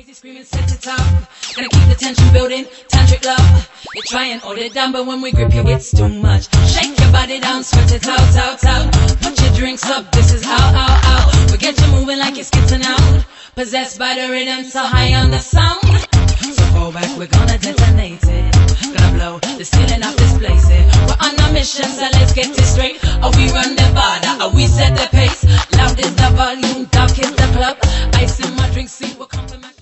crazy screaming, set it up. Gonna keep the tension building, tantric love. You try and hold it down, but when we grip you, it's too much. Shake your body down, sweat it out, out, out. Put your drinks up, this is how. We get you moving like you're skipping out. Possessed by the rhythm, so high on the sound. So fall back, we're gonna detonate it. Gonna blow the ceiling off this place. We're on a mission, so let's get this straight. Are we run